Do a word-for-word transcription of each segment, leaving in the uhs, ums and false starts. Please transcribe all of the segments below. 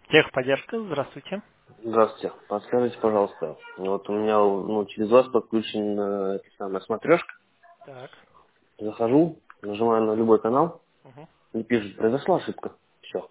Техподдержка, здравствуйте. Здравствуйте. Подскажите, пожалуйста, вот у меня ну, через вас подключен э, эта самая смотрешка. Так. Захожу, нажимаю на любой канал Угу. и пишет, произошла ошибка. Все.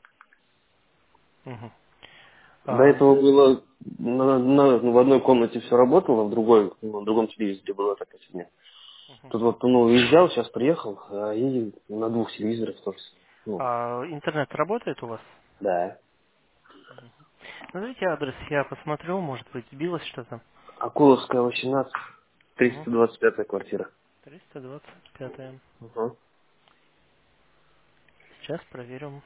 Угу. До А, этого было на, на- ну, в одной комнате все работало, в другой, ну, в другом телевизоре была такая фигня. мгм. Тут вот, ну, уезжал, сейчас приехал, а, и на двух телевизорах тоже. Ну, А интернет работает у вас? да. Назовите адрес, я посмотрю, может быть, сбилось что-то. Акуловская, восемнадцать, Угу. триста двадцать пятая квартира. триста двадцать пятая. Угу. Сейчас проверим.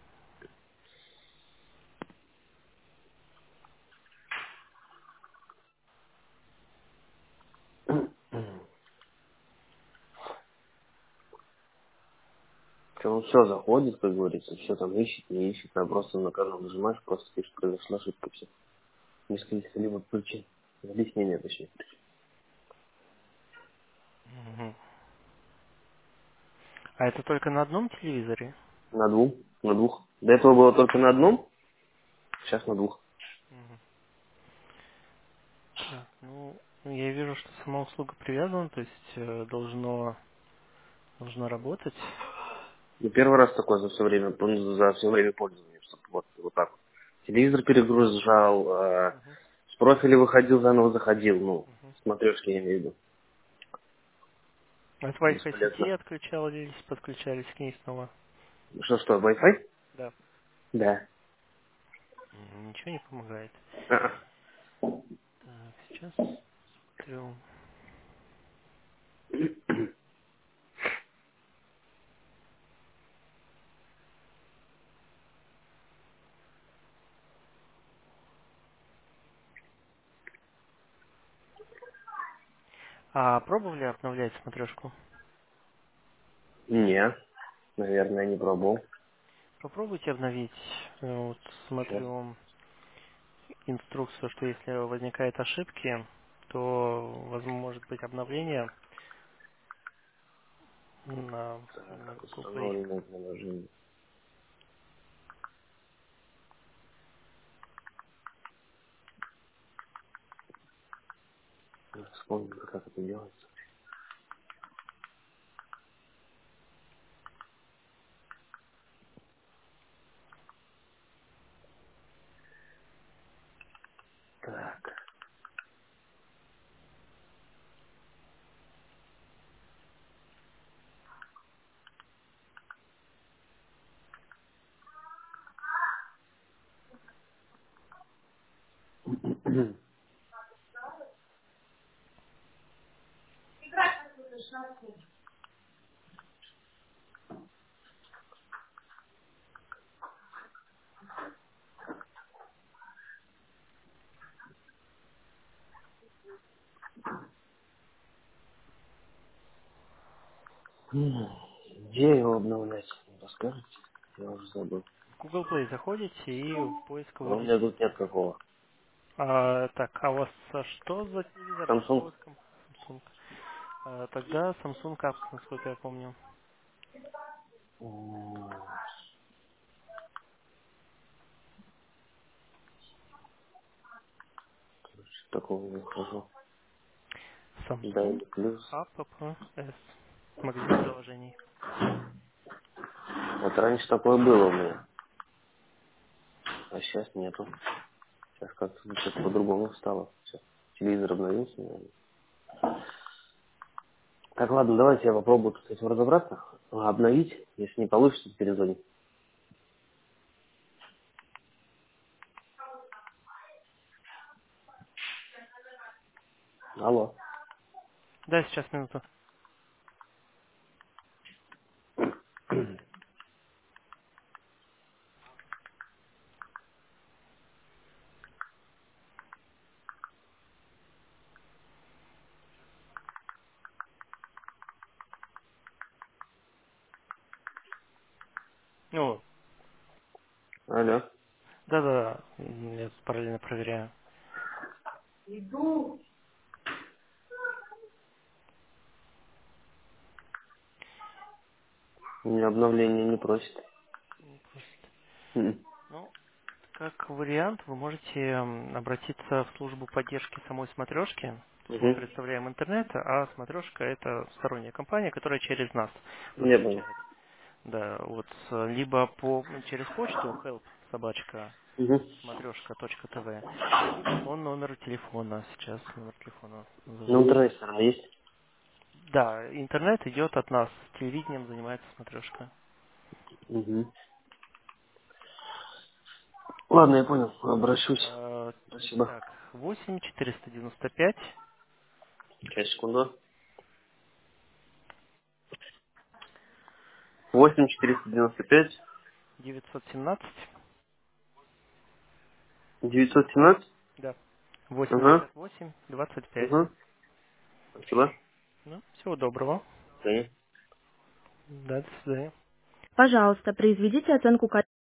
Он все заходит, как говорится, все там ищет, не ищет, а просто на канал нажимаешь, просто пишет, произошла ошибка, все. Несколько либо причин. Объяснение, точнее. Угу. А это только на одном телевизоре? На двух, на двух. До этого было только на одном, сейчас на двух. Мгм. Так, ну, я вижу, что сама услуга привязана, то есть э, должно, должно работать. И первый раз такое за все время, ну, за все время пользования, чтоб вот, вот так вот. Телевизор перегружал, э, Угу. с профиля выходил, заново заходил, ну, Угу. смотрешки я имею в виду. От Wi-Fi сети Бесполезно. отключались, подключались к ней снова. Что-что, Wi-Fi? Да. Да. М, Ничего не помогает. А-а. Так, сейчас смотрю. А пробовали обновлять смотрешку? Не, наверное, не пробовал. Попробуйте обновить. Э, Вот Сейчас. смотрю инструкцию, что если возникают ошибки, то возможно может быть обновление на, на Так, Google Play. установленное приложение. Вспомнил, как это делается. Так. М, Где его обновлять? Расскажите? Я уже забыл. В Google Play заходите и в поиск А у меня вводите. тут нет какого. А, так, а у вас а, что за телевизор? Что Samsung? вот ком- Samsung? А, тогда Samsung Apps, насколько я помню. М, короче, такого не хожу. Samsung Дай плюс. Apps. Магазин приложений. Вот раньше такое было у меня, а сейчас нету. Сейчас как-то что-то по-другому стало. Всё. Телевизор обновился, наверное. Так, ладно, давайте я попробую с этим разобраться. А, Обновить. Если не получится, перезвонить. Алло. Да, сейчас минуту. О, Алло. да-да, я параллельно проверяю. У меня обновление не просит. Ну, просто- М. ну, Как вариант, вы можете м, обратиться в службу поддержки самой смотрешки. То есть мы Угу. предоставляем интернет, а смотрешка это сторонняя компания, которая через нас Я понял. подключает. Да, вот э, либо по через почту help собачка Угу. смотрешка точка тв, либо по номеру телефона. Сейчас номер телефона Ну, назову. интернет сторона есть? Да, интернет идет от нас. Телевидением занимается смотрешка. Угу. Ладно, я понял. Обращусь. Э, Спасибо. Так, восемь четыреста девяносто пять Сейчас, секунду. Восемь четыреста девяносто пять девятьсот семнадцать. девятьсот семнадцать. Да. Ага. восемьдесят восемь двадцать пять. Угу. Спасибо. Ну, всего доброго. Конечно. Да, до свидания. Пожалуйста, произведите оценку качества.